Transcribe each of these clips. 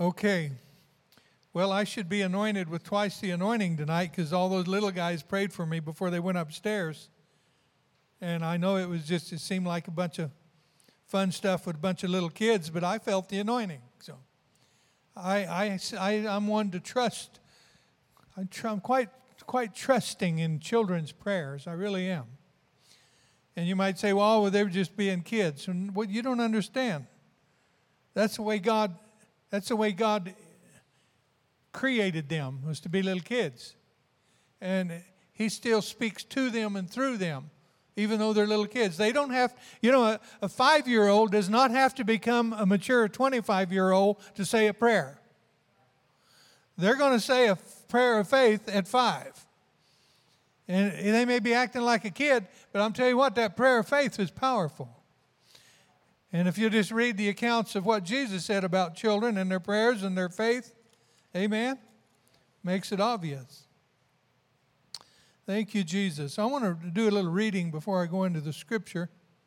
Okay. Well, I should be anointed with twice the anointing tonight because all those little guys prayed for me before they went upstairs. And I know it seemed like a bunch of fun stuff with a bunch of little kids, but I felt the anointing. So I'm one to trust. I'm quite trusting in children's prayers. I really am. And you might say, well, they were just being kids. And what you don't understand. That's the way God created them, was to be little kids. And he still speaks to them and through them, even though they're little kids. They don't have, a 5-year-old does not have to become a mature 25-year-old to say a prayer. They're going to say a prayer of faith at 5. And they may be acting like a kid, but I'm telling you what, that prayer of faith is powerful. And if you just read the accounts of what Jesus said about children and their prayers and their faith, amen, makes it obvious. Thank you, Jesus. I want to do a little reading before I go into the scripture.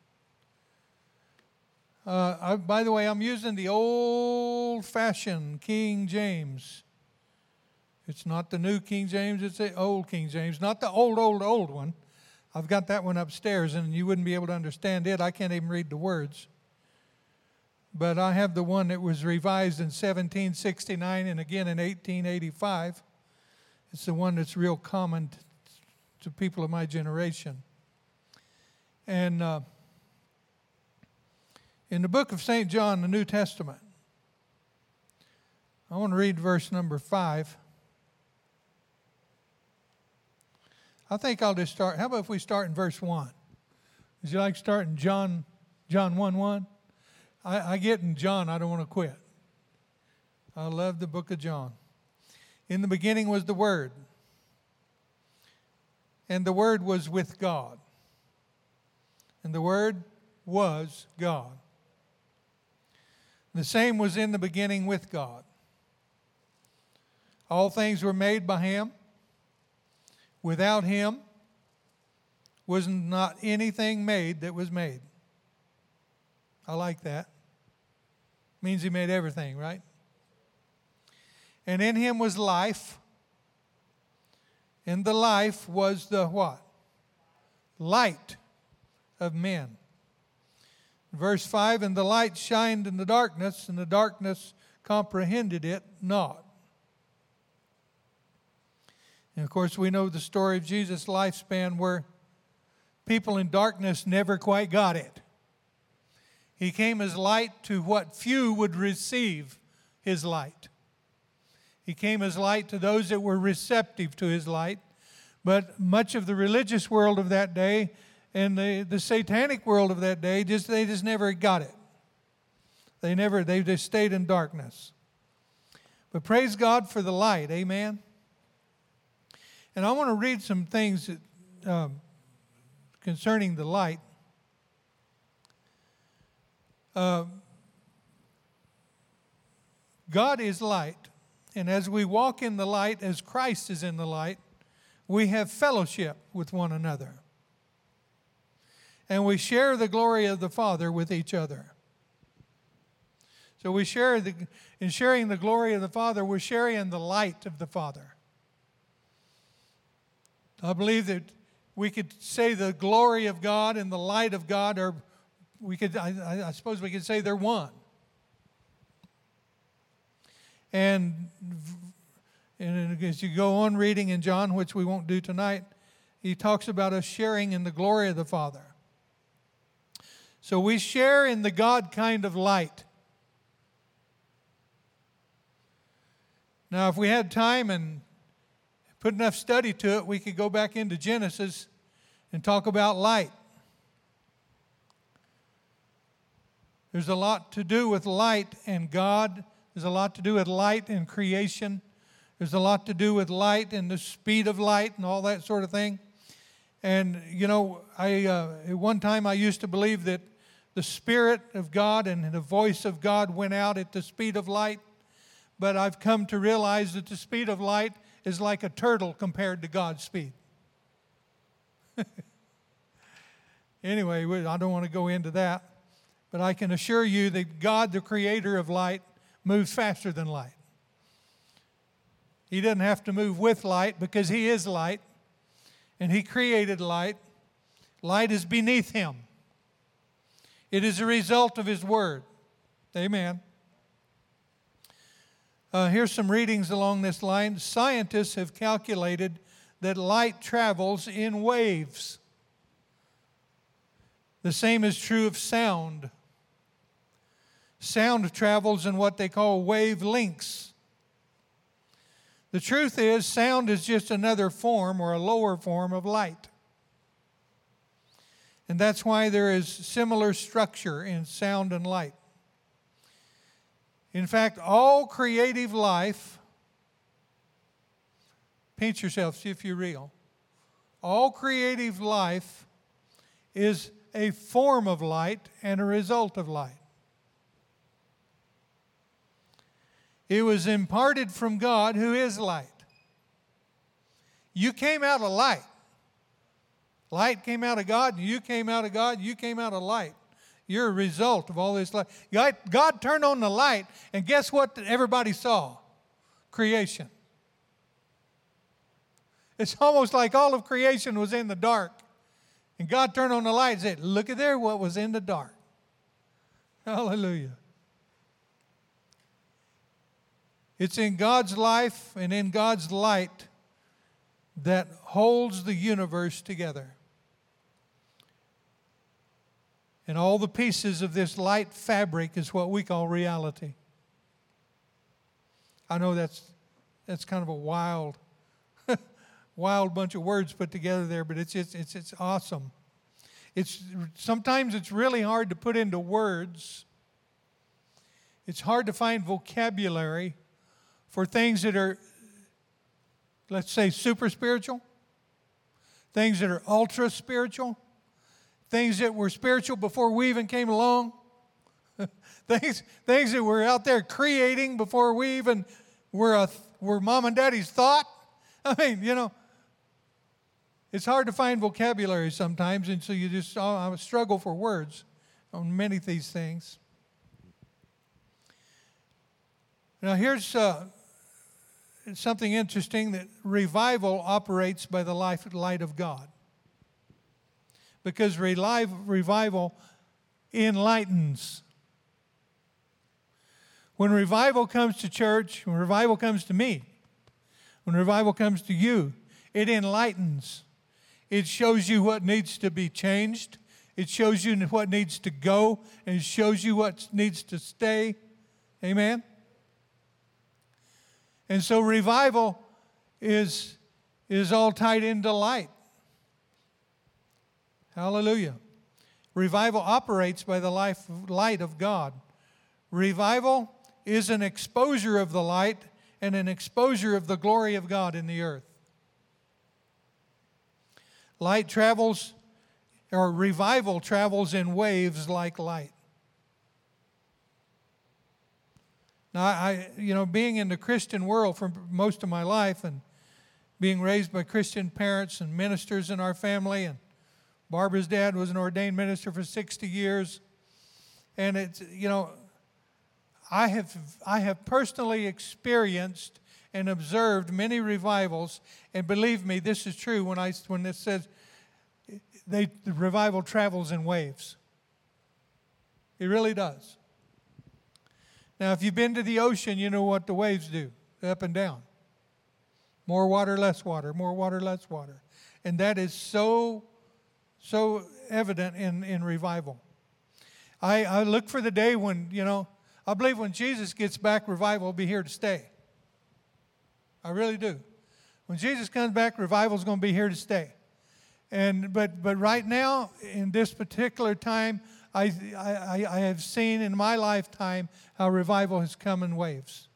By the way, I'm using the old-fashioned King James. It's not the new King James, it's the old King James. Not the old one. I've got that one upstairs, and you wouldn't be able to understand it. I can't even read the words. But I have the one that was revised in 1769 and again in 1885. It's the one that's real common to people of my generation. And in the book of St. John, the New Testament, I want to read verse number 5. I think I'll just start. How about if we start in verse 1? Would you like to start in John 1:1? I get in John, I don't want to quit. I love the book of John. In the beginning was the Word, and the Word was with God, and the Word was God. The same was in the beginning with God. All things were made by Him. Without Him was not anything made that was made. I like that. Means He made everything, right? And in Him was life. And the life was the what? Light of men. Verse 5, and the light shined in the darkness, and the darkness comprehended it not. And of course, we know the story of Jesus' lifespan where people in darkness never quite got it. He came as light to what few would receive His light. He came as light to those that were receptive to His light. But much of the religious world of that day and the satanic world of that day, they just never got it. They just stayed in darkness. But praise God for the light, amen? And I want to read some things concerning the light. God is light, and as we walk in the light, as Christ is in the light, we have fellowship with one another. And we share the glory of the Father with each other. So we share in sharing the glory of the Father, we're sharing the light of the Father. I believe that we could say the glory of God and the light of God are, I suppose we could say they're one. And as you go on reading in John, which we won't do tonight, he talks about us sharing in the glory of the Father. So we share in the God kind of light. Now, if we had time and put enough study to it, we could go back into Genesis and talk about light. There's a lot to do with light and God. There's a lot to do with light and creation. There's a lot to do with light and the speed of light and all that sort of thing. And, at one time I used to believe that the Spirit of God and the voice of God went out at the speed of light. But I've come to realize that the speed of light is like a turtle compared to God's speed. Anyway, I don't want to go into that. But I can assure you that God, the creator of light, moves faster than light. He doesn't have to move with light because He is light, and He created light. Light is beneath Him. It is a result of His Word. Amen. Here's some readings along this line. Scientists have calculated that light travels in waves. The same is true of sound. Sound travels in what they call wavelengths. The truth is, sound is just another form or a lower form of light. And that's why there is similar structure in sound and light. In fact, all creative life, pinch yourself, see if you're real. All creative life is a form of light and a result of light. It was imparted from God, who is light. You came out of light. Light came out of God, and you came out of God, you came out of light. You're a result of all this light. God turned on the light, and guess what everybody saw? Creation. It's almost like all of creation was in the dark. And God turned on the light and said, look at there what was in the dark. Hallelujah. It's in God's life and in God's light that holds the universe together. And all the pieces of this light fabric is what we call reality. I know that's kind of a wild bunch of words put together there, but it's awesome. Sometimes it's really hard to put into words. It's hard to find vocabulary for things that are, let's say, super spiritual, things that are ultra spiritual, things that were spiritual before we even came along, things that were out there creating before we even were mom and daddy's thought. I mean, it's hard to find vocabulary sometimes, and so you just struggle for words on many of these things. Now, here's something interesting, that revival operates by the light of God. Because revival enlightens. When revival comes to church, when revival comes to me, when revival comes to you, it enlightens. It shows you what needs to be changed. It shows you what needs to go, and it shows you what needs to stay. Amen? And so revival is all tied into light. Hallelujah. Revival operates by the light of God. Revival is an exposure of the light and an exposure of the glory of God in the earth. Light travels, or revival travels in waves like light. Now, being in the Christian world for most of my life and being raised by Christian parents and ministers in our family, and Barbara's dad was an ordained minister for 60 years. And it's, I have personally experienced and observed many revivals, and believe me, this is true when it says the revival travels in waves. It really does. Now, if you've been to the ocean, you know what the waves do, up and down. More water, less water, more water, less water. And that is so evident in revival. I look for the day when, I believe when Jesus gets back, revival will be here to stay. I really do. When Jesus comes back, revival is going to be here to stay. But right now, in this particular time, I have seen in my lifetime how revival has come in waves.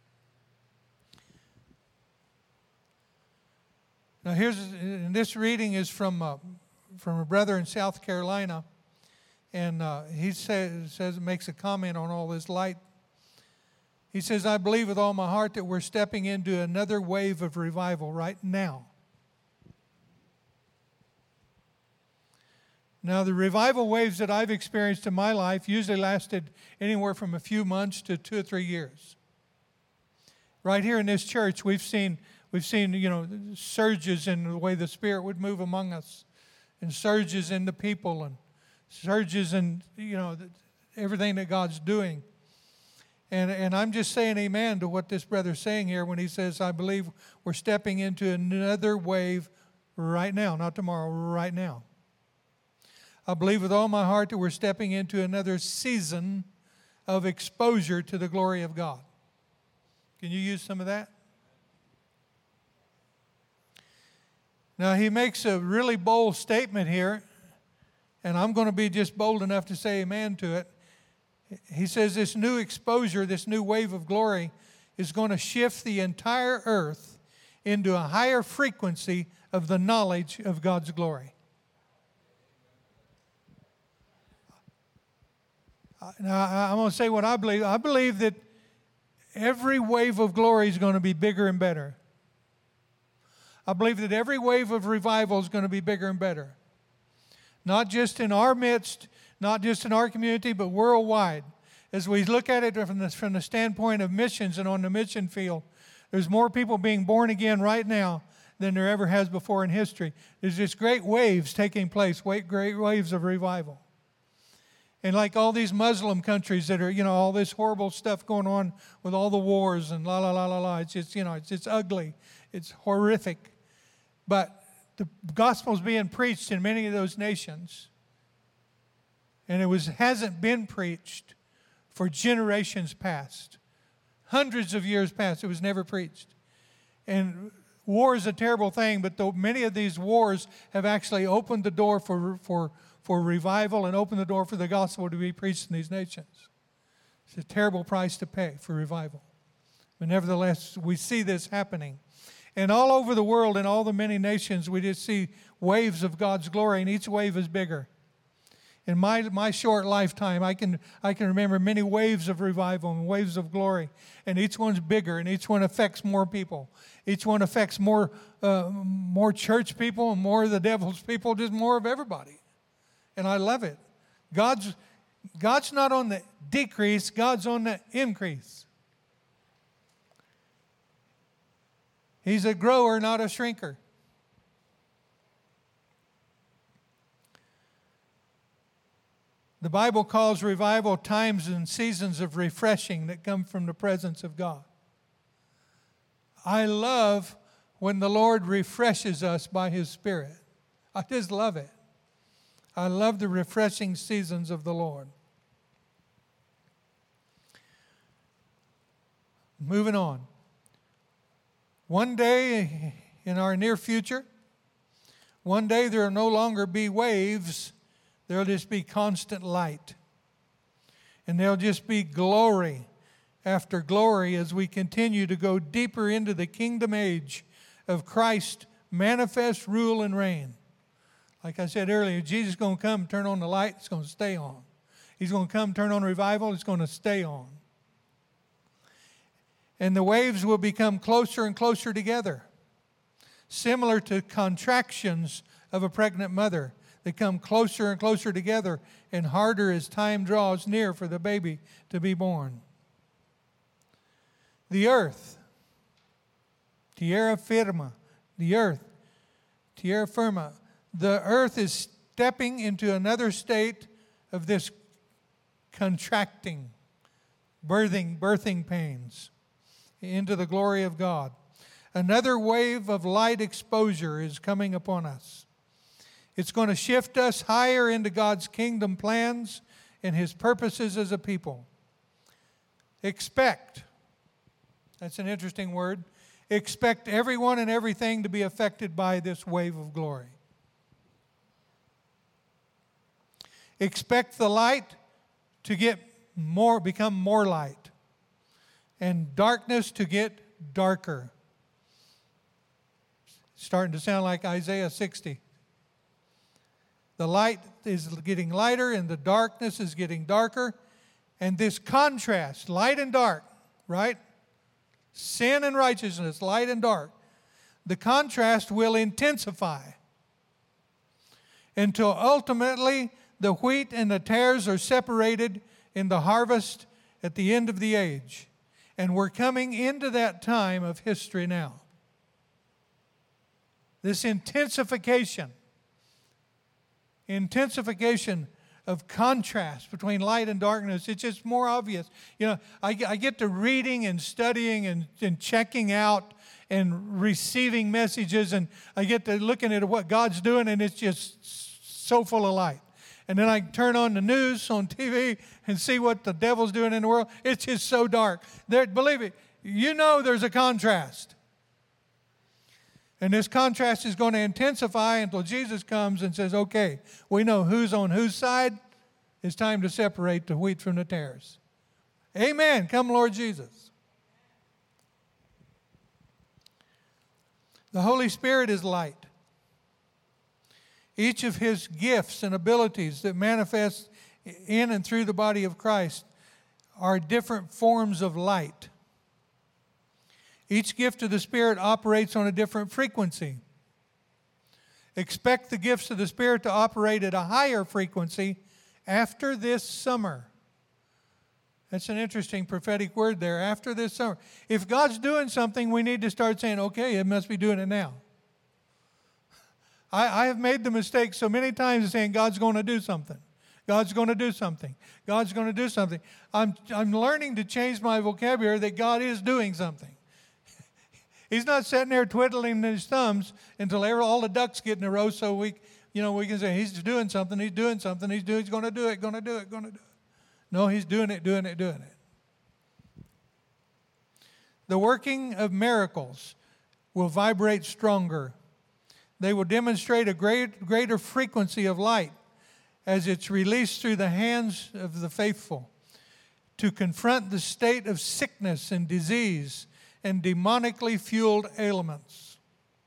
Now and this reading is from a brother in South Carolina, and he makes a comment on all this light. He says, I believe with all my heart that we're stepping into another wave of revival right now. Now, the revival waves that I've experienced in my life usually lasted anywhere from a few months to 2 or 3 years. Right here in this church, we've seen surges in the way the Spirit would move among us, and surges in the people, and surges in everything that God's doing. And I'm just saying amen to what this brother's saying here when he says, I believe we're stepping into another wave right now, not tomorrow, right now. I believe with all my heart that we're stepping into another season of exposure to the glory of God. Can you use some of that? Now, he makes a really bold statement here, and I'm going to be just bold enough to say amen to it. He says this new exposure, this new wave of glory is going to shift the entire earth into a higher frequency of the knowledge of God's glory. Now, I'm going to say what I believe. I believe that every wave of glory is going to be bigger and better. I believe that every wave of revival is going to be bigger and better. Not just in our midst, not just in our community, but worldwide. As we look at it from the standpoint of missions and on the mission field, there's more people being born again right now than there ever has before in history. There's just great waves taking place, great waves of revival. And like all these Muslim countries that are, all this horrible stuff going on with all the wars and la, la, la, la, la. It's just, it's ugly. It's horrific. But the gospel's being preached in many of those nations. And it hasn't been preached for generations past. Hundreds of years past, it was never preached. And war is a terrible thing, but many of these wars have actually opened the door for revival and opened the door for the gospel to be preached in these nations. It's a terrible price to pay for revival. But nevertheless, we see this happening. And all over the world, in all the many nations, we just see waves of God's glory, and each wave is bigger. In my short lifetime, I can remember many waves of revival and waves of glory, and each one's bigger, and each one affects more people. Each one affects more church people and more of the devil's people, just more of everybody. And I love it. God's not on the decrease, God's on the increase. He's a grower, not a shrinker. The Bible calls revival times and seasons of refreshing that come from the presence of God. I love when the Lord refreshes us by His Spirit. I just love it. I love the refreshing seasons of the Lord. Moving on. One day in our near future, one day there will no longer be waves. There will just be constant light. And there'll just be glory after glory as we continue to go deeper into the kingdom age of Christ manifest, rule, and reign. Like I said earlier, Jesus is going to come, turn on the light, it's going to stay on. He's going to come, turn on revival, it's going to stay on. And the waves will become closer and closer together, similar to contractions of a pregnant mother. They come closer and closer together and harder as time draws near for the baby to be born. The earth, tierra firma, the earth, tierra firma. The earth is stepping into another state of this contracting, birthing pains into the glory of God. Another wave of light exposure is coming upon us. It's going to shift us higher into God's kingdom plans and His purposes as a people. Expect. That's an interesting word. Expect everyone and everything to be affected by this wave of glory. Expect the light to become more light, and darkness to get darker. Starting to sound like Isaiah 60. The light is getting lighter and the darkness is getting darker. And this contrast, light and dark, right? Sin and righteousness, light and dark. The contrast will intensify. until ultimately the wheat and the tares are separated in the harvest at the end of the age. And we're coming into that time of history now. This intensification of contrast between light and darkness, it's just more obvious. I get to reading and studying and checking out and receiving messages, and I get to looking at what God's doing, and it's just so full of light. And then I turn on the news on TV and see what the devil's doing in the world. It's just so dark. Believe it, there's a contrast. And this contrast is going to intensify until Jesus comes and says, okay, we know who's on whose side. It's time to separate the wheat from the tares. Amen. Come, Lord Jesus. The Holy Spirit is light. Each of His gifts and abilities that manifest in and through the body of Christ are different forms of light. Each gift of the Spirit operates on a different frequency. Expect the gifts of the Spirit to operate at a higher frequency after this summer. That's an interesting prophetic word there, after this summer. If God's doing something, we need to start saying, okay, it must be doing it now. I have made the mistake so many times of saying God's going to do something. God's going to do something. God's going to do something. I'm learning to change my vocabulary that God is doing something. He's not sitting there twiddling his thumbs until all the ducks get in a row so we can say, He's doing something, He's doing something, He's going to do it, going to do it, going to do it. No, He's doing it. The working of miracles will vibrate stronger. They will demonstrate a greater frequency of light as it's released through the hands of the faithful to confront the state of sickness and disease and demonically fueled ailments.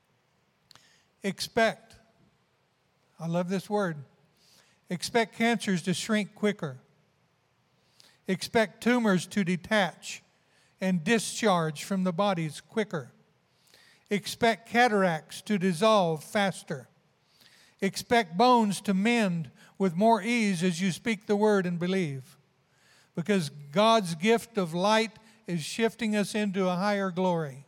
Expect, I love this word, expect cancers to shrink quicker. Expect tumors to detach and discharge from the bodies quicker. Expect cataracts to dissolve faster. Expect bones to mend with more ease as you speak the word and believe. Because God's gift of light is shifting us into a higher glory.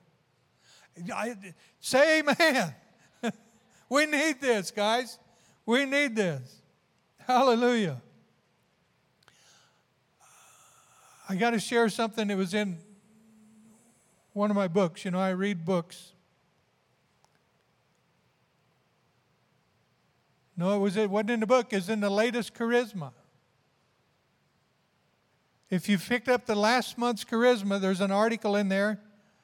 Say amen. We need this, guys. We need this. Hallelujah. I got to share something that was in one of my books. I read books. No, it wasn't in the book. It's in the latest Charisma. If you picked up the last month's Charisma, there's an article in there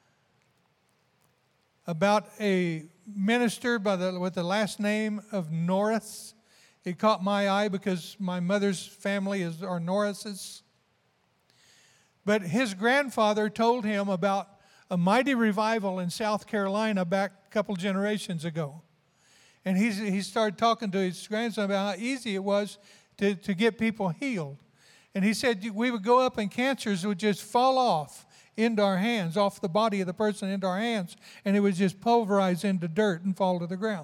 about a minister with the last name of Norris. It caught my eye because my mother's family are Norrises. But his grandfather told him about a mighty revival in South Carolina back a couple generations ago. And he started talking to his grandson about how easy it was to get people healed. And he said we would go up and cancers would just fall off into our hands, off the body of the person into our hands, and it would just pulverize into dirt and fall to the ground.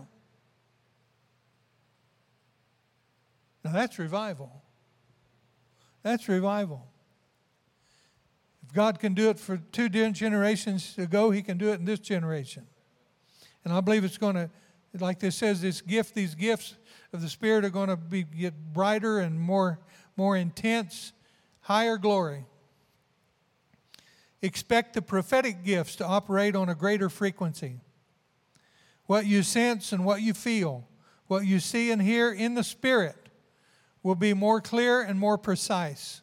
Now that's revival. That's revival. If God can do it for 2 generations ago, He can do it in this generation. And I believe it's going to, like this says, these gifts of the Spirit are going to get brighter and more intense, higher glory. Expect the prophetic gifts to operate on a greater frequency. What you sense and what you feel, what you see and hear in the Spirit will be more clear and more precise.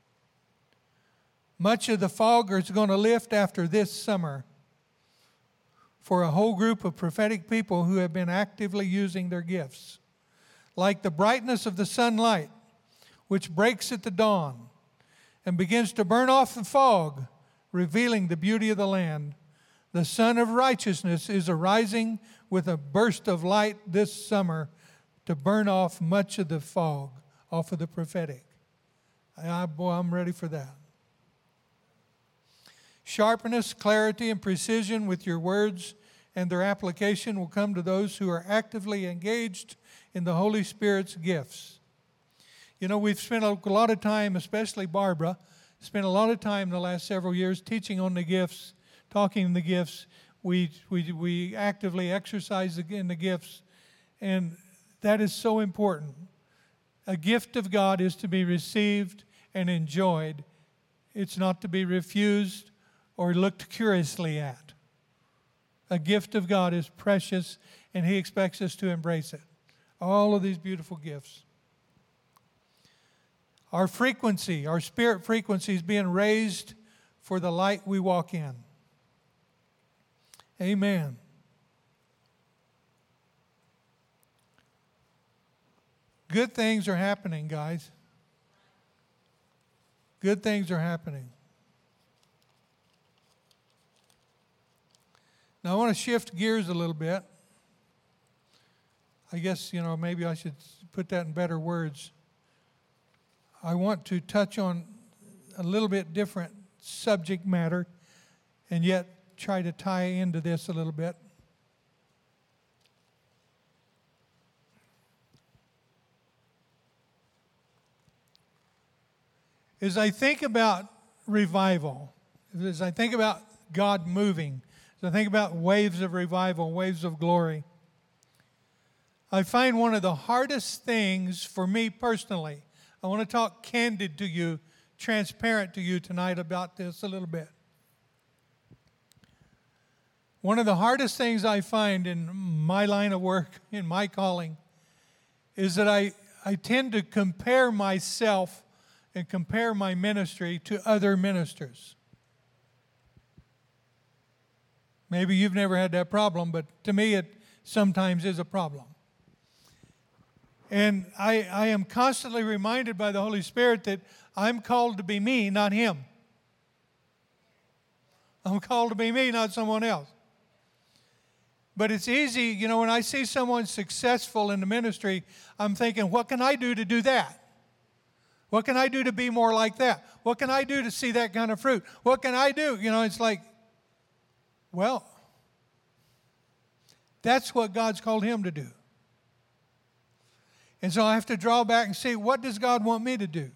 Much of the fog is going to lift after this summer for a whole group of prophetic people who have been actively using their gifts. Like the brightness of the sunlight, which breaks at the dawn and begins to burn off the fog, revealing the beauty of the land. The Sun of Righteousness is arising with a burst of light this summer to burn off much of the fog off of the prophetic. I'm ready for that. Sharpness, clarity, and precision with your words and their application will come to those who are actively engaged in the Holy Spirit's gifts. You know, we've spent a lot of time, especially Barbara, spent a lot of time the last several years teaching on the gifts, talking on the gifts. We actively exercise in the gifts, and that is so important. A gift of God is to be received and enjoyed. It's not to be refused or looked curiously at. A gift of God is precious, and He expects us to embrace it. All of these beautiful gifts. Our frequency, our spirit frequency is being raised for the light we walk in. Amen. Good things are happening, guys. Good things are happening. Now I want to shift gears a little bit. I guess, maybe I should put that in better words. I want to touch on a little bit different subject matter and yet try to tie into this a little bit. As I think about revival, as I think about God moving, as I think about waves of revival, waves of glory, I find one of the hardest things for me personally, I want to talk candid to you, transparent to you tonight about this a little bit. One of the hardest things I find in my line of work, in my calling, is that I tend to compare myself and compare my ministry to other ministers. Maybe you've never had that problem, but to me it sometimes is a problem. And I am constantly reminded by the Holy Spirit that I'm called to be me, not him. I'm called to be me, not someone else. But it's easy, when I see someone successful in the ministry, I'm thinking, what can I do to do that? What can I do to be more like that? What can I do to see that kind of fruit? What can I do? It's like, well, that's what God's called him to do. And so I have to draw back and see, what does God want me to do?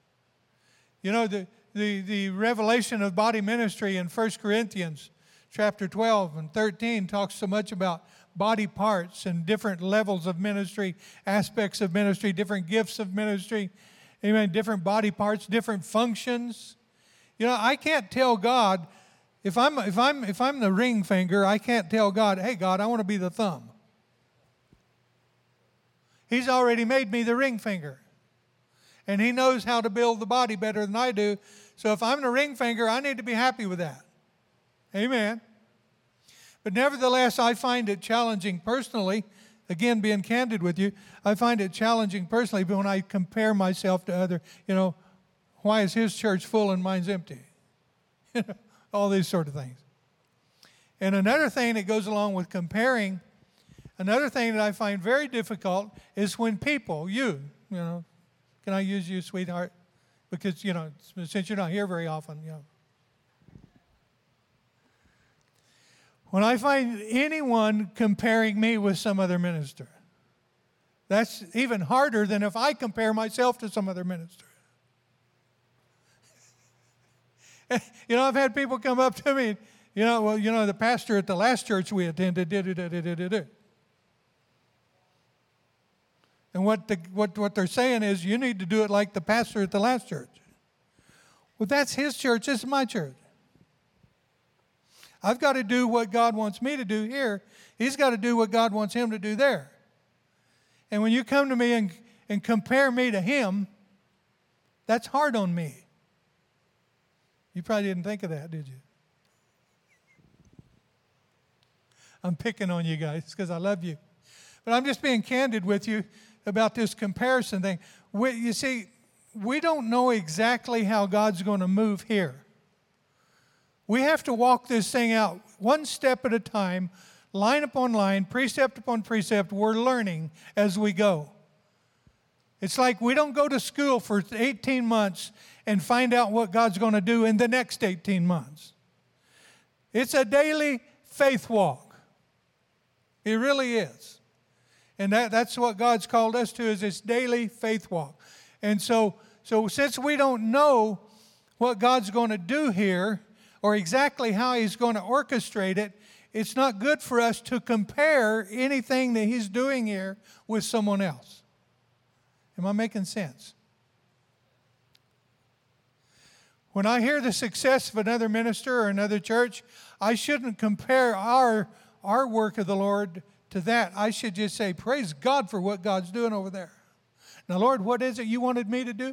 The revelation of body ministry in 1 Corinthians chapter 12 and 13 talks so much about body parts and different levels of ministry, aspects of ministry, different gifts of ministry, amen, different body parts, different functions. I can't tell God, if I'm the ring finger, I can't tell God, hey God, I want to be the thumb. He's already made me the ring finger. And he knows how to build the body better than I do. So if I'm the ring finger, I need to be happy with that. Amen. But nevertheless, I find it challenging personally, again, being candid with you, I find it challenging personally when I compare myself to other, why is his church full and mine's empty? All these sort of things. And another thing that goes along with comparing, another thing that I find very difficult is when people, can I use you, sweetheart? Because, since you're not here very often, When I find anyone comparing me with some other minister, that's even harder than if I compare myself to some other minister. I've had people come up to me, the pastor at the last church we attended did. And what they're saying is, you need to do it like the pastor at the last church. Well, that's his church. This is my church. I've got to do what God wants me to do here. He's got to do what God wants him to do there. And when you come to me and compare me to him, that's hard on me. You probably didn't think of that, did you? I'm picking on you guys because I love you. But I'm just being candid with you about this comparison thing. You see, we don't know exactly how God's going to move here. We have to walk this thing out one step at a time, line upon line, precept upon precept. We're learning as we go. It's like we don't go to school for 18 months and find out what God's going to do in the next 18 months. It's a daily faith walk. It really is. And that's what God's called us to, is this daily faith walk. And so since we don't know what God's going to do here or exactly how He's going to orchestrate it, it's not good for us to compare anything that He's doing here with someone else. Am I making sense? When I hear the success of another minister or another church, I shouldn't compare our work of the Lord to that. I should just say, praise God for what God's doing over there. Now, Lord, what is it you wanted me to do?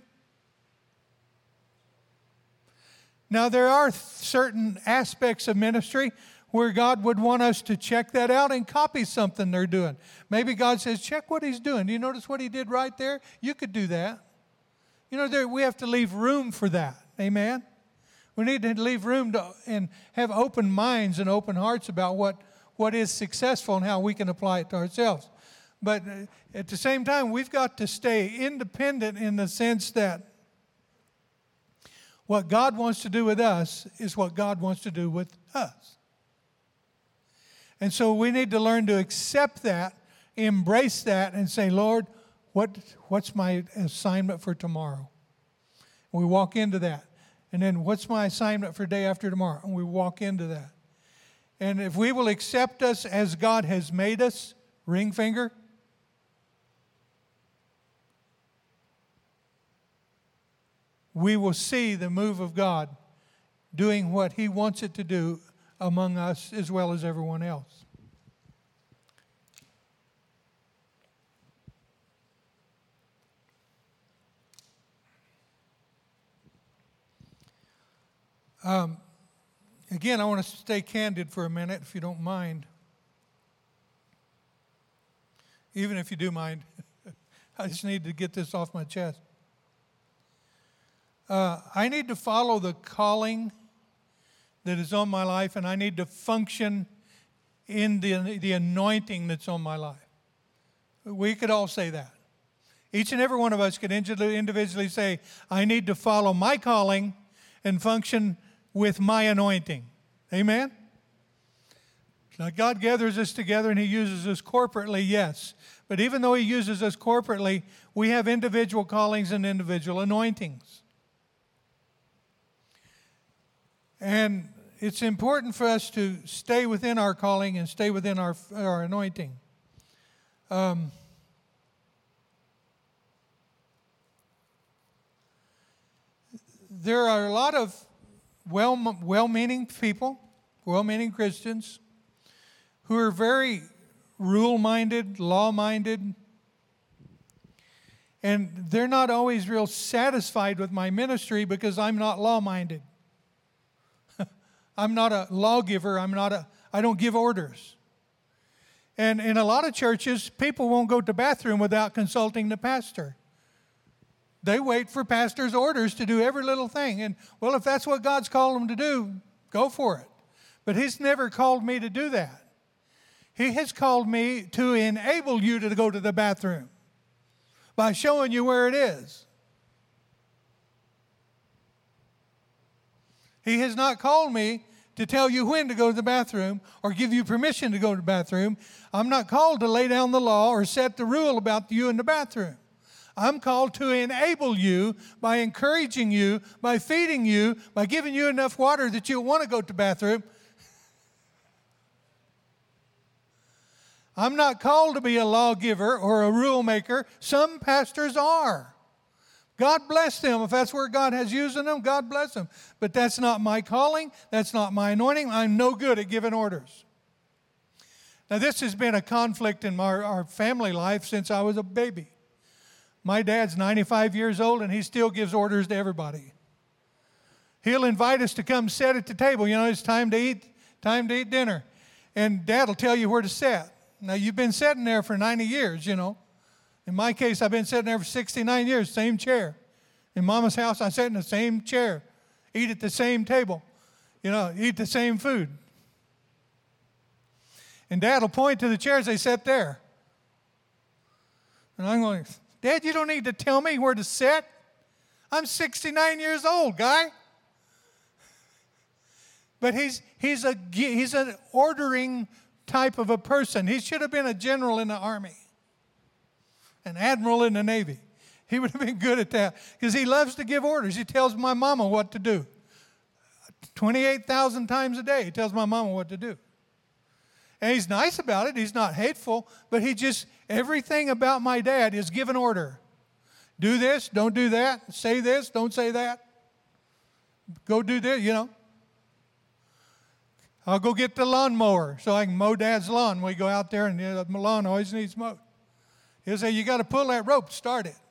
Now, there are certain aspects of ministry where God would want us to check that out and copy something they're doing. Maybe God says, check what He's doing. Do you notice what He did right there? You could do that. You know, we have to leave room for that. Amen? We need to leave room and have open minds and open hearts about what is successful and how we can apply it to ourselves. But at the same time, we've got to stay independent in the sense that what God wants to do with us is what God wants to do with us. And so we need to learn to accept that, embrace that, and say, Lord, what's my assignment for tomorrow? And we walk into that. And then what's my assignment for day after tomorrow? And we walk into that. And if we will accept us as God has made us, ring finger, we will see the move of God doing what He wants it to do among us as well as everyone else. Again, I want to stay candid for a minute, if you don't mind. Even if you do mind. I just need to get this off my chest. I need to follow the calling that is on my life, and I need to function in the anointing that's on my life. We could all say that. Each and every one of us could individually say, I need to follow my calling and function with my anointing. Amen? Now, God gathers us together and He uses us corporately, yes. But even though He uses us corporately, we have individual callings and individual anointings. And it's important for us to stay within our calling and stay within our anointing. There are a lot of well-meaning people, well-meaning Christians, who are very rule-minded, law-minded, and they're not always real satisfied with my ministry because I'm not law-minded. I'm not a lawgiver. I don't give orders. And in a lot of churches, people won't go to the bathroom without consulting the pastor. They wait for pastor's orders to do every little thing. And, well, if that's what God's called them to do, go for it. But He's never called me to do that. He has called me to enable you to go to the bathroom by showing you where it is. He has not called me to tell you when to go to the bathroom or give you permission to go to the bathroom. I'm not called to lay down the law or set the rule about you in the bathroom. I'm called to enable you by encouraging you, by feeding you, by giving you enough water that you want to go to the bathroom. I'm not called to be a lawgiver or a rule maker. Some pastors are. God bless them. If that's where God has used them, God bless them. But that's not my calling. That's not my anointing. I'm no good at giving orders. Now, this has been a conflict in our family life since I was a baby. My dad's 95 years old, and he still gives orders to everybody. He'll invite us to come sit at the table. You know, it's time to eat dinner. And Dad will tell you where to sit. Now, you've been sitting there for 90 years, you know. In my case, I've been sitting there for 69 years, same chair. In Mama's house, I sat in the same chair, eat at the same table, you know, eat the same food. And Dad will point to the chairs, they sit there. And I'm going, Dad, you don't need to tell me where to sit. I'm 69 years old, guy. But he's an ordering type of a person. He should have been a general in the army, an admiral in the Navy. He would have been good at that because he loves to give orders. He tells my mama what to do. 28,000 times a day, he tells my mama what to do. And he's nice about it. He's not hateful, but everything about my dad is give an order. Do this, don't do that. Say this, don't say that. Go do this, I'll go get the lawnmower so I can mow Dad's lawn when we go out there, and the lawn always needs mowed. He'll say, you got to pull that rope, start it.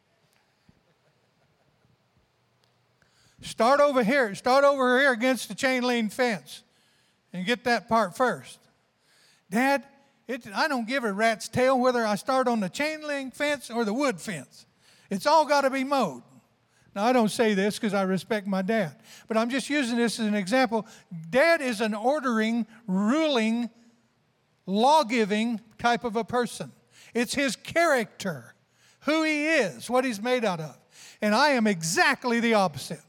Start over here against the chain link fence and get that part first. Dad, I don't give a rat's tail whether I start on the chain link fence or the wood fence. It's all got to be mowed. Now, I don't say this because I respect my dad, but I'm just using this as an example. Dad is an ordering, ruling, law-giving type of a person. It's his character, who he is, what he's made out of. And I am exactly the opposite.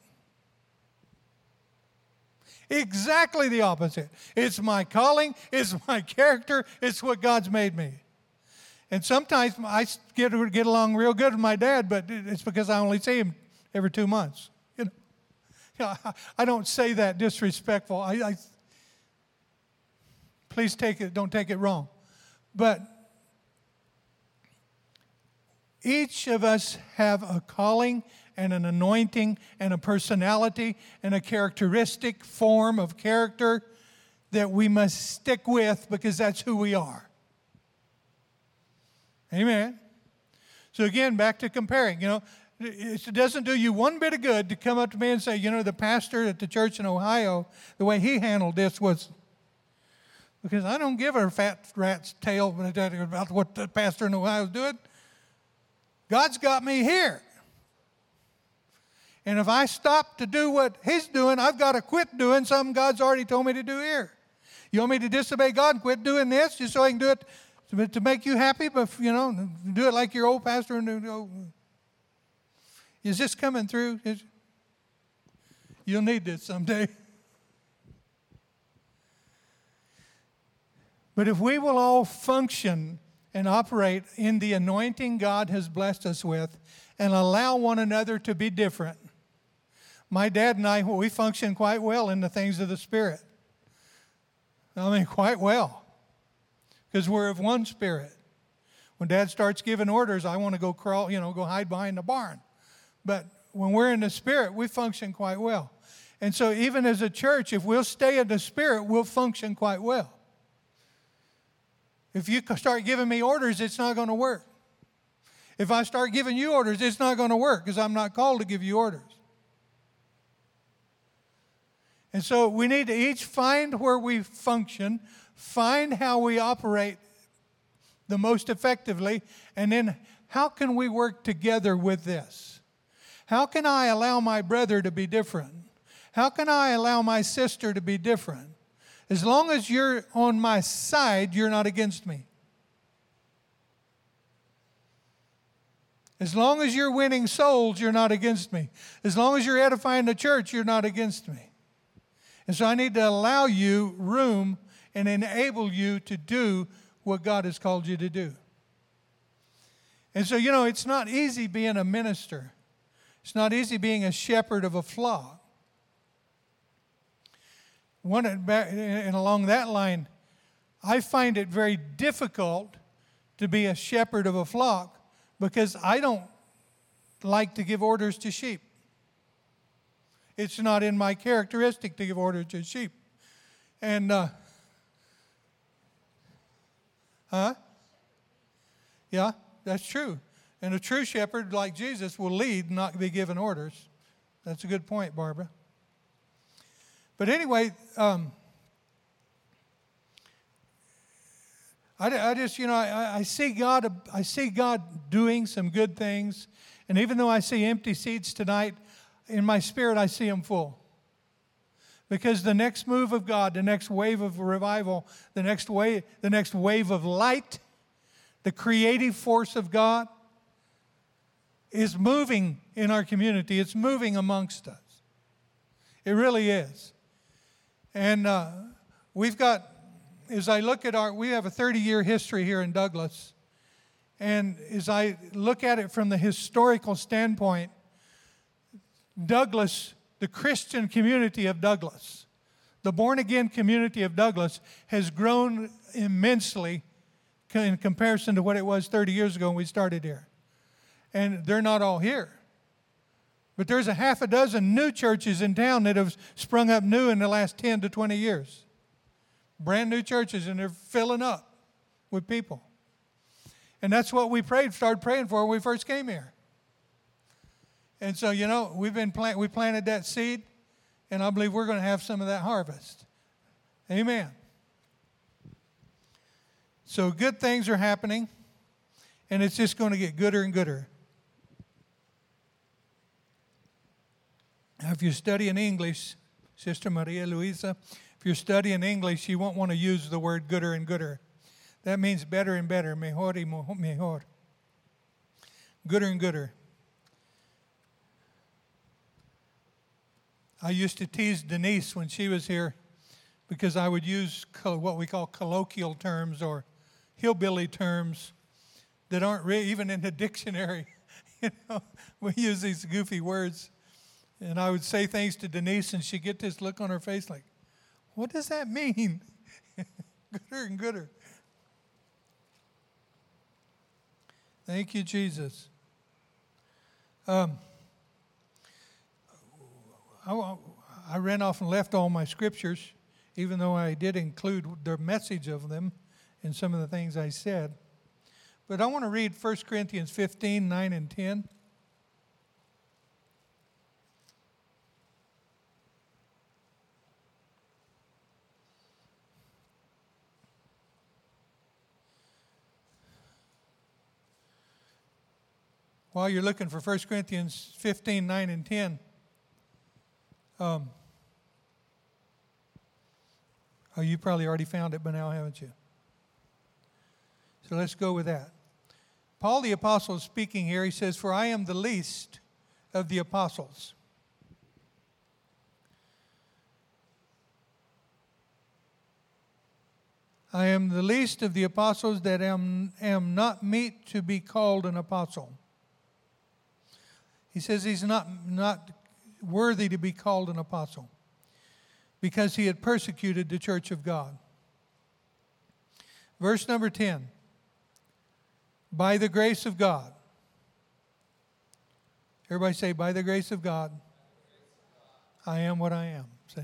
Exactly the opposite. It's my calling, it's my character, it's what God's made me. And sometimes I get along real good with my dad, but it's because I only see him every 2 months. I don't say that disrespectful. Please don't take it wrong. But each of us have a calling and an anointing and a personality and a characteristic form of character that we must stick with because that's who we are. Amen. So again, back to comparing. It doesn't do you one bit of good to come up to me and say, the pastor at the church in Ohio, the way he handled this was, because I don't give a fat rat's tail about what the pastor in Ohio is doing. God's got me here. And if I stop to do what he's doing, I've got to quit doing something God's already told me to do here. You want me to disobey God and quit doing this just so I can do it to make you happy, but, do it like your old pastor. Is this coming through? You'll need this someday. But if we will all function and operate in the anointing God has blessed us with and allow one another to be different, my dad and I, we function quite well in the things of the Spirit. Quite well. Because we're of one spirit. When Dad starts giving orders, I want to go crawl, go hide behind the barn. But when we're in the Spirit, we function quite well. And so even as a church, if we'll stay in the Spirit, we'll function quite well. If you start giving me orders, it's not going to work. If I start giving you orders, it's not going to work because I'm not called to give you orders. And so we need to each find where we function, find how we operate the most effectively, and then how can we work together with this? How can I allow my brother to be different? How can I allow my sister to be different? As long as you're on my side, you're not against me. As long as you're winning souls, you're not against me. As long as you're edifying the church, you're not against me. And so I need to allow you room and enable you to do what God has called you to do. And so, it's not easy being a minister. It's not easy being a shepherd of a flock. And along that line, I find it very difficult to be a shepherd of a flock because I don't like to give orders to sheep. It's not in my characteristic to give orders to sheep. And, yeah, that's true. And a true shepherd like Jesus will lead, not be given orders. That's a good point, Barbara. But anyway, I see God doing some good things. And even though I see empty seats tonight, in my spirit I see them full. Because the next move of God, the next wave of revival, the next wave of light, the creative force of God is moving in our community. It's moving amongst us. It really is. And we've got as I look at we have a 30-year history here in Douglas. And as I look at it from the historical standpoint, Douglas, the Christian community of Douglas, the born-again community of Douglas has grown immensely in comparison to what it was 30 years ago when we started here. And they're not all here. But there's a half a dozen new churches in town that have sprung up new in the last 10 to 20 years. Brand new churches, and they're filling up with people. And that's what we started praying for when we first came here. And so, we planted that seed, and I believe we're going to have some of that harvest. Amen. So good things are happening, and it's just going to get gooder and gooder. Now, if you're studying English, Sister Maria Luisa, if you're studying English, you won't want to use the word gooder and gooder. That means better and better, mejor y mejor. Gooder and gooder. I used to tease Denise when she was here because I would use what we call colloquial terms or hillbilly terms that aren't even in the dictionary. We use these goofy words. And I would say things to Denise, and she'd get this look on her face like, what does that mean? Gooder and gooder. Thank you, Jesus. I ran off and left all my scriptures, even though I did include the message of them in some of the things I said. But I want to read 1 Corinthians 15, 9 and 10. While you're looking for 1 Corinthians 15, 9 and 10, you probably already found it by now, haven't you? So let's go with that. Paul the Apostle is speaking here. He says, "For I am the least of the apostles." I am the least of the apostles that am not meet to be called an apostle. He says he's not worthy to be called an apostle because he had persecuted the church of God. Verse number 10. By the grace of God. Everybody say, by the grace of God, I am what I am. Say.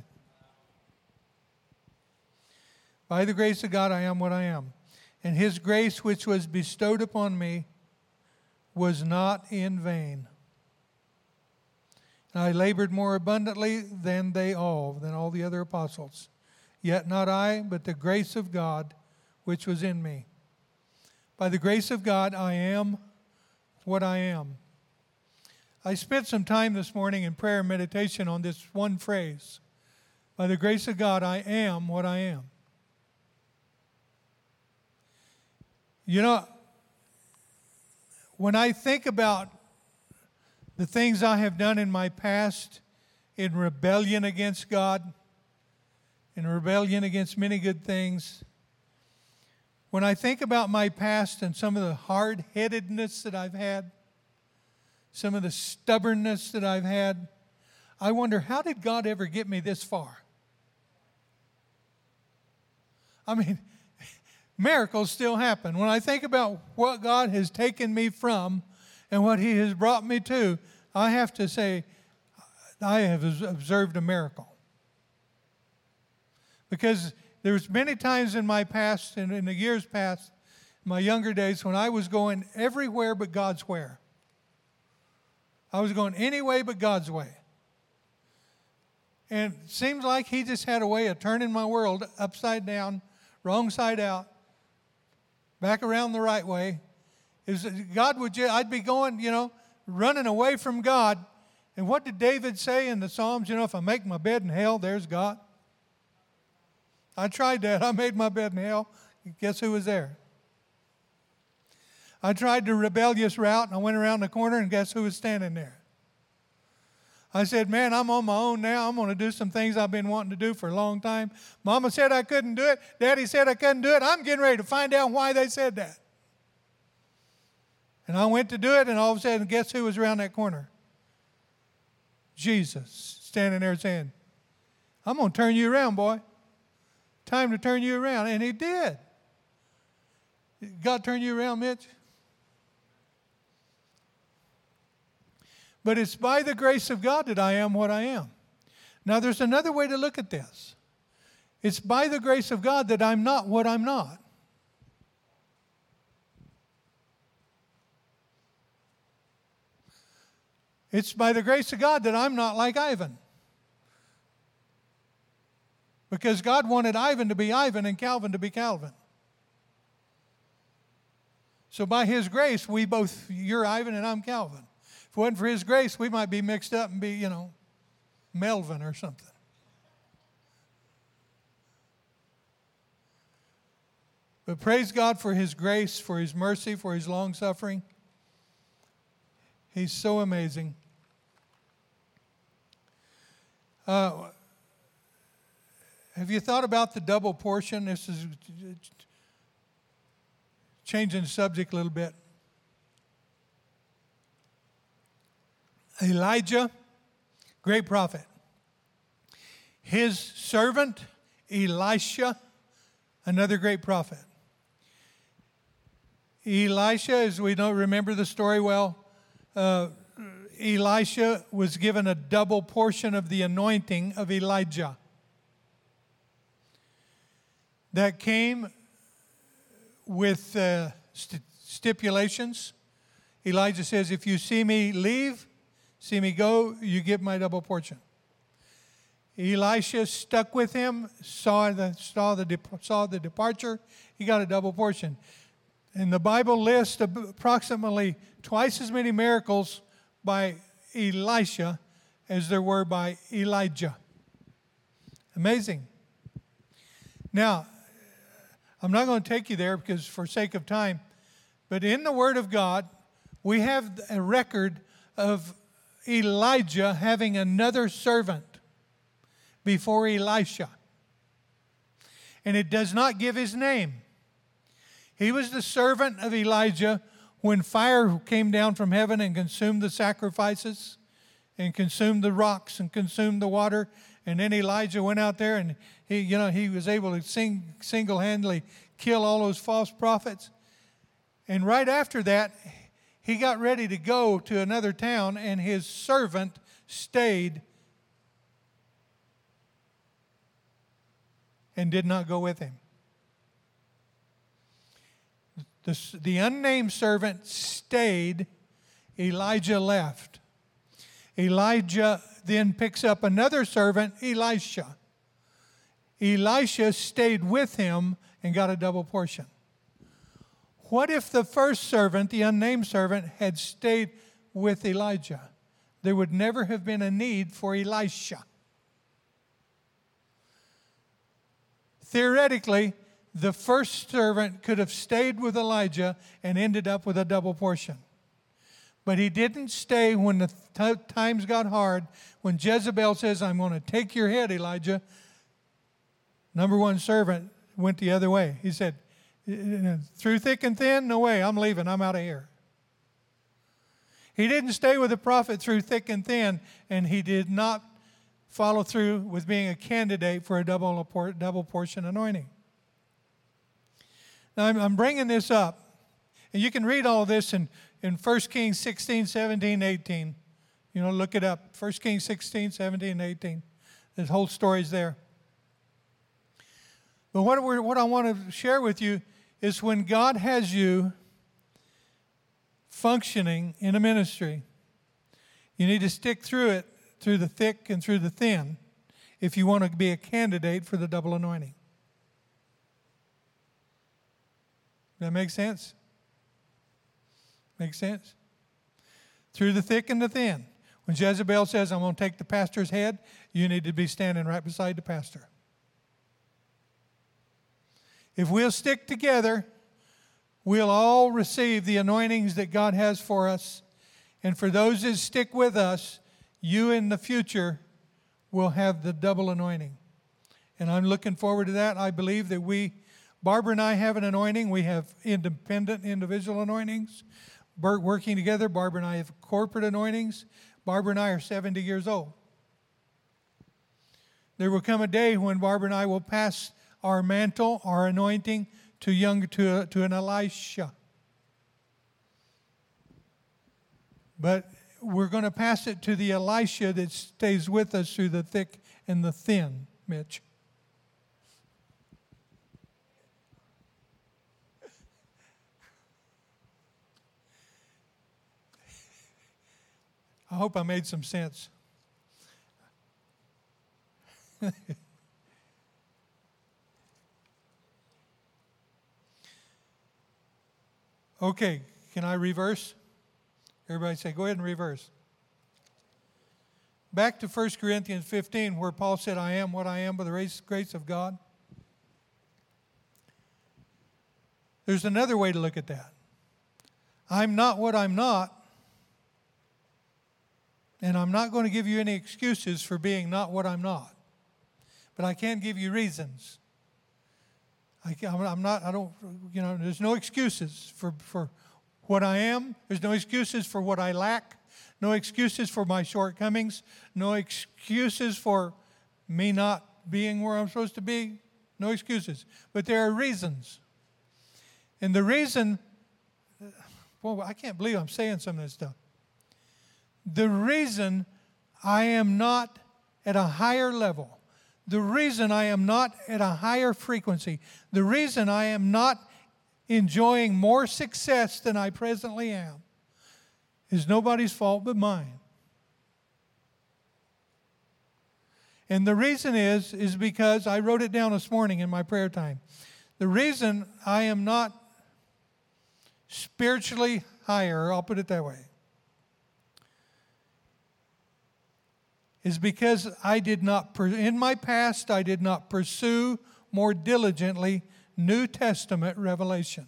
By the grace of God, I am what I am. And his grace which was bestowed upon me was not in vain. And I labored more abundantly than all the other apostles. Yet not I, but the grace of God which was in me. By the grace of God, I am what I am. I spent some time this morning in prayer and meditation on this one phrase. By the grace of God, I am what I am. When I think about the things I have done in my past in rebellion against God, in rebellion against many good things, when I think about my past and some of the hard-headedness that I've had, some of the stubbornness that I've had, I wonder, how did God ever get me this far? I mean, miracles still happen. When I think about what God has taken me from and what he has brought me to, I have to say, I have observed a miracle. Because there's many times in my past and in the years past, my younger days, when I was going everywhere but God's where. I was going any way but God's way. And it seems like he just had a way of turning my world upside down, wrong side out, back around the right way. I'd be going, running away from God. And what did David say in the Psalms? If I make my bed in hell, there's God. I tried that. I made my bed in hell. Guess who was there? I tried the rebellious route, and I went around the corner, and guess who was standing there? I said, man, I'm on my own now. I'm going to do some things I've been wanting to do for a long time. Mama said I couldn't do it. Daddy said I couldn't do it. I'm getting ready to find out why they said that. And I went to do it, and all of a sudden, guess who was around that corner? Jesus, standing there saying, I'm going to turn you around, boy. Time to turn you around. And he did. God turn you around, Mitch? But it's by the grace of God that I am what I am. Now, there's another way to look at this. It's by the grace of God that I'm not what I'm not. It's by the grace of God that I'm not like Ivan. Because God wanted Ivan to be Ivan and Calvin to be Calvin. So by His grace, you're Ivan and I'm Calvin. If it wasn't for His grace, we might be mixed up and be, Melvin or something. But praise God for His grace, for His mercy, for His long suffering. He's so amazing. Have you thought about the double portion? This is changing the subject a little bit. Elijah, great prophet. His servant, Elisha, another great prophet. Elisha, as we don't remember the story well, Elisha was given a double portion of the anointing of Elijah. That came with stipulations. Elijah says, if you see me leave, see me go, you get my double portion. Elisha stuck with him, saw the departure, he got a double portion. And the Bible lists approximately twice as many miracles by Elisha as there were by Elijah. Amazing. Now, I'm not going to take you there because for sake of time, but in the Word of God, we have a record of Elijah having another servant before Elisha. And it does not give his name. He was the servant of Elijah when fire came down from heaven and consumed the sacrifices and consumed the rocks and consumed the water. And then Elijah went out there and he was able to single-handedly kill all those false prophets. And right after that, he got ready to go to another town, and his servant stayed and did not go with him. The unnamed servant stayed. Elijah left. Elijah then picks up another servant, Elisha. Elisha stayed with him and got a double portion. What if the first servant, the unnamed servant, had stayed with Elijah? There would never have been a need for Elisha. Theoretically, the first servant could have stayed with Elijah and ended up with a double portion. But he didn't stay when the times got hard. When Jezebel says, I'm going to take your head, Elijah, number one servant went the other way. He said, through thick and thin, no way, I'm leaving, I'm out of here. He didn't stay with the prophet through thick and thin, and he did not follow through with being a candidate for a double portion anointing. Now, I'm bringing this up, and you can read all of this in 1 Kings 16, 17, 18. Look it up. 1 Kings 16, 17, 18. The whole story's there. But what I want to share with you is when God has you functioning in a ministry, you need to stick through it, through the thick and through the thin, if you want to be a candidate for the double anointing. That make sense? Make sense? Through the thick and the thin. When Jezebel says, I'm going to take the pastor's head, you need to be standing right beside the pastor. If we'll stick together, we'll all receive the anointings that God has for us. And for those that stick with us, you in the future will have the double anointing. And I'm looking forward to that. I believe that Barbara and I have an anointing. We have independent individual anointings. Working together, Barbara and I have corporate anointings. Barbara and I are 70 years old. There will come a day when Barbara and I will pass our mantle, our anointing, to an Elisha. But we're going to pass it to the Elisha that stays with us through the thick and the thin, Mitch. I hope I made some sense. Okay, can I reverse? Everybody say, go ahead and reverse. Back to 1 Corinthians 15, where Paul said, I am what I am by the grace of God. There's another way to look at that. I'm not what I'm not, and I'm not going to give you any excuses for being not what I'm not. But I can give you reasons. There's no excuses for what I am. There's no excuses for what I lack. No excuses for my shortcomings. No excuses for me not being where I'm supposed to be. No excuses. But there are reasons. And the reason, I can't believe I'm saying some of this stuff. The reason I am not at a higher level, the reason I am not at a higher frequency, the reason I am not enjoying more success than I presently am is nobody's fault but mine. And the reason is because I wrote it down this morning in my prayer time. The reason I am not spiritually higher, I'll put it that way, is because in my past, I did not pursue more diligently New Testament revelation.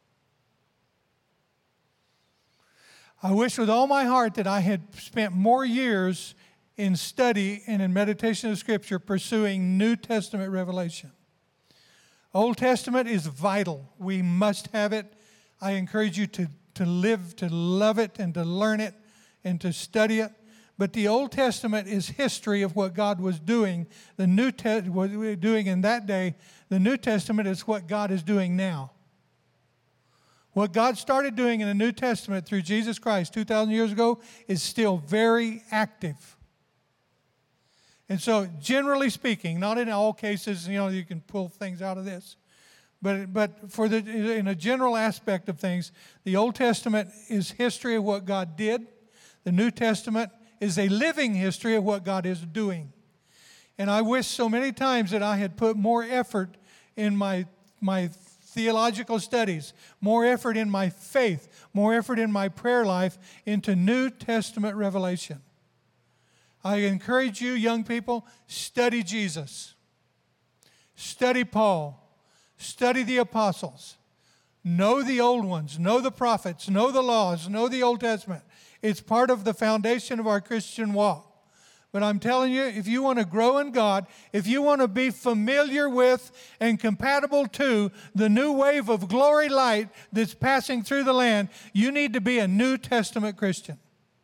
I wish with all my heart that I had spent more years in study and in meditation of Scripture pursuing New Testament revelation. Old Testament is vital. We must have it. I encourage you to love it, and to learn it, and to study it. But the Old Testament is history of what God was doing. What we were doing in that day. The New Testament is what God is doing now. What God started doing in the New Testament through Jesus Christ 2,000 years ago is still very active. And so, generally speaking, not in all cases, you can pull things out of this. But in a general aspect of things, the Old Testament is history of what God did. The New Testament is a living history of what God is doing. And I wish so many times that I had put more effort in my theological studies, more effort in my faith, more effort in my prayer life into New Testament revelation. I encourage you, young people, study Jesus. Study Paul. Study the apostles. Know the old ones. Know the prophets. Know the laws. Know the Old Testament. It's part of the foundation of our Christian walk. But I'm telling you, if you want to grow in God, if you want to be familiar with and compatible to the new wave of glory light that's passing through the land, you need to be a New Testament Christian.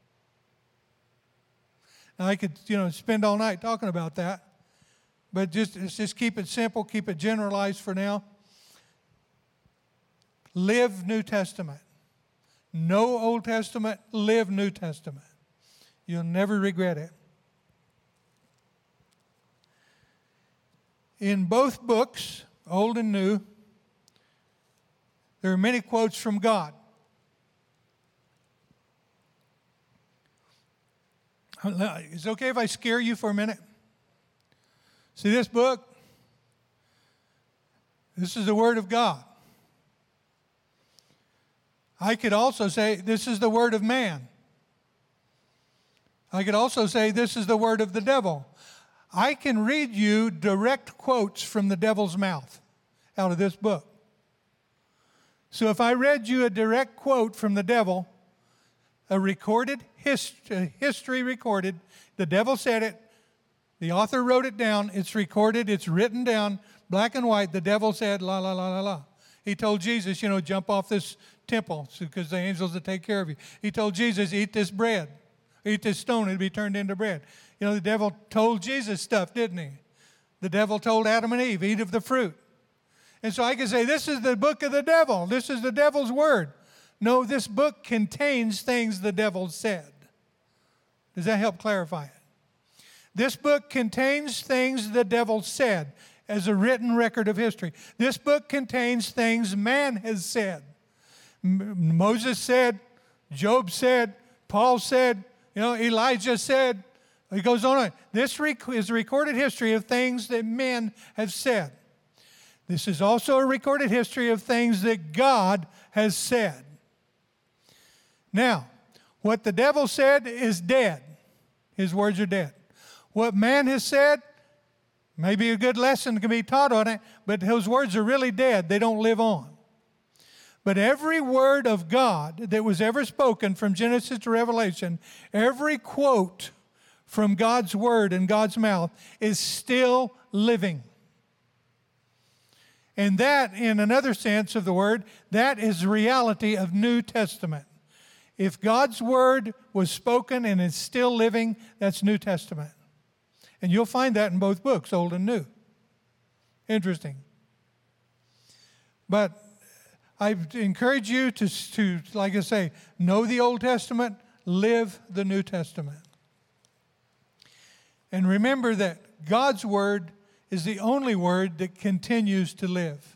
Now, I could, spend all night talking about that, but just keep it simple, keep it generalized for now. Live New Testament. No Old Testament, live New Testament. You'll never regret it. In both books, Old and New, there are many quotes from God. Is it okay if I scare you for a minute? See this book? This is the Word of God. I could also say this is the word of man. I could also say this is the word of the devil. I can read you direct quotes from the devil's mouth out of this book. So if I read you a direct quote from the devil, a recorded history recorded. The devil said it. The author wrote it down. It's recorded. It's written down, black and white. The devil said, la, la, la, la, la. He told Jesus, jump off this temple because the angels will take care of you. He told Jesus, eat this bread. Eat this stone, it'll be turned into bread. The devil told Jesus stuff, didn't he? The devil told Adam and Eve, eat of the fruit. And so I can say, this is the book of the devil. This is the devil's word. No, this book contains things the devil said. Does that help clarify it? This book contains things the devil said as a written record of history. This book contains things man has said. Moses said, Job said, Paul said, Elijah said. It goes on. This is a recorded history of things that men have said. This is also a recorded history of things that God has said. Now, what the devil said is dead. His words are dead. What man has said, maybe a good lesson can be taught on it, but those words are really dead. They don't live on. But every word of God that was ever spoken from Genesis to Revelation, every quote from God's word and God's mouth is still living. And that, in another sense of the word, that is the reality of New Testament. If God's word was spoken and is still living, that's New Testament. And you'll find that in both books, Old and New. Interesting. But I encourage you to, like I say, know the Old Testament, live the New Testament. And remember that God's word is the only word that continues to live.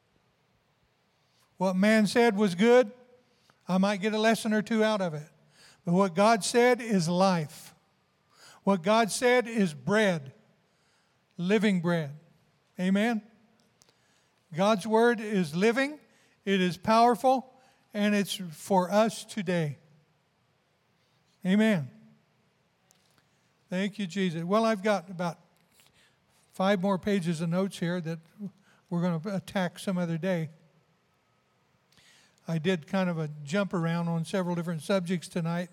What man said was good, I might get a lesson or two out of it. But what God said is life. What God said is bread, living bread. Amen? God's word is living, it is powerful, and it's for us today. Amen. Thank you, Jesus. Well, I've got about 5 more pages of notes here that we're going to attack some other day. I did kind of a jump around on several different subjects tonight.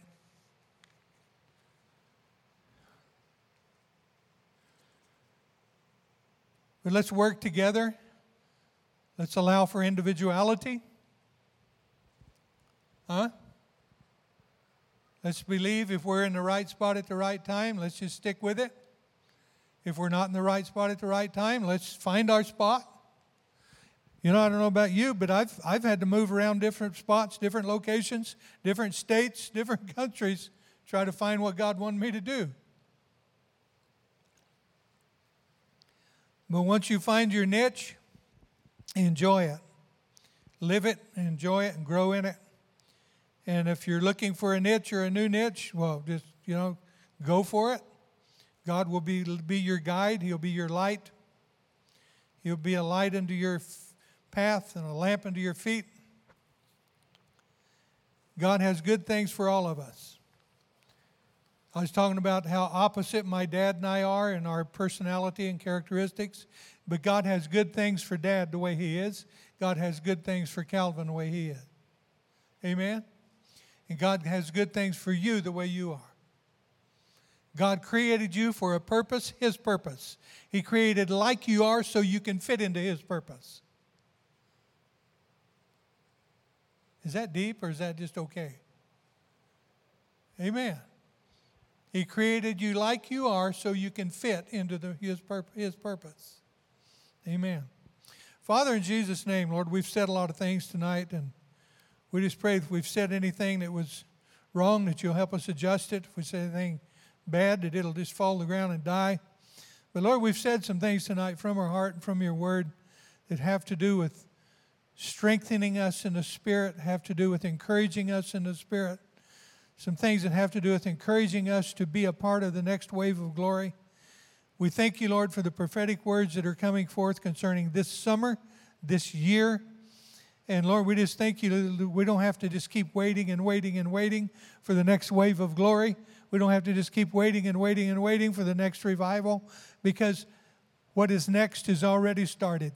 But let's work together. Let's allow for individuality. Let's believe if we're in the right spot at the right time, let's just stick with it. If we're not in the right spot at the right time, let's find our spot. I don't know about you, but I've had to move around different spots, different locations, different states, different countries, try to find what God wanted me to do. But once you find your niche, enjoy it. Live it, enjoy it, and grow in it. And if you're looking for a niche or a new niche, well, just, go for it. God will be your guide. He'll be your light. He'll be a light unto your path and a lamp unto your feet. God has good things for all of us. I was talking about how opposite my dad and I are in our personality and characteristics, but God has good things for Dad the way he is. God has good things for Calvin the way he is. Amen? And God has good things for you the way you are. God created you for a purpose, His purpose. He created like you are so you can fit into His purpose. Is that deep or is that just okay? Amen. He created you like you are so you can fit into His purpose. Amen. Father, in Jesus' name, Lord, we've said a lot of things tonight, and we just pray if we've said anything that was wrong, that you'll help us adjust it. If we say anything bad, that it'll just fall to the ground and die. But Lord, we've said some things tonight from our heart and from your word that have to do with strengthening us in the Spirit, have to do with encouraging us in the Spirit. Some things that have to do with encouraging us to be a part of the next wave of glory. We thank you, Lord, for the prophetic words that are coming forth concerning this summer, this year. And Lord, we just thank you that we don't have to just keep waiting and waiting and waiting for the next wave of glory. We don't have to just keep waiting and waiting and waiting for the next revival, because what is next is already started.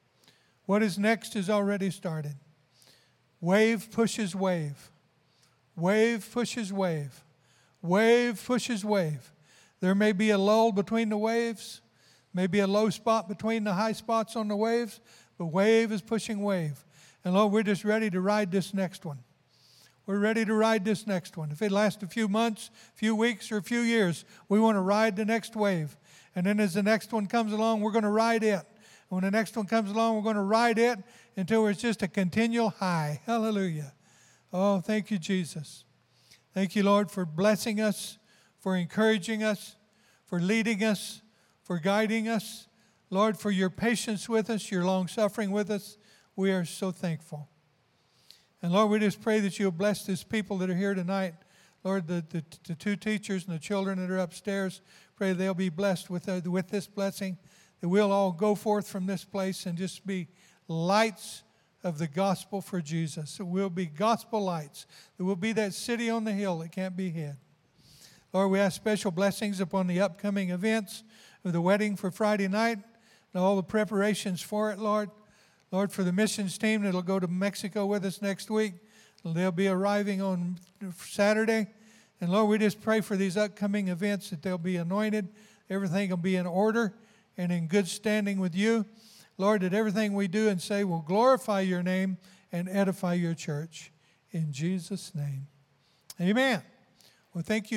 What is next is already started. Wave pushes wave. Wave pushes wave. Wave pushes wave. There may be a lull between the waves, maybe a low spot between the high spots on the waves, but wave is pushing wave. And Lord, we're just ready to ride this next one. We're ready to ride this next one. If it lasts a few months, a few weeks, or a few years, we want to ride the next wave. And then as the next one comes along, we're going to ride it. And when the next one comes along, we're going to ride it until it's just a continual high. Hallelujah. Oh, thank you, Jesus. Thank you, Lord, for blessing us, for encouraging us, for leading us, for guiding us. Lord, for your patience with us, your long-suffering with us. We are so thankful. And Lord, we just pray that you'll bless these people that are here tonight. Lord, the two teachers and the children that are upstairs, pray they'll be blessed with this blessing, that we'll all go forth from this place and just be lights of the gospel for Jesus. That we'll be gospel lights. That we'll be that city on the hill that can't be hid. Lord, we ask special blessings upon the upcoming events of the wedding for Friday night and all the preparations for it, Lord. Lord, for the missions team that'll go to Mexico with us next week, they'll be arriving on Saturday. And Lord, we just pray for these upcoming events that they'll be anointed, everything will be in order and in good standing with you. Lord, that everything we do and say will glorify your name and edify your church. In Jesus' name, amen. Well, thank you.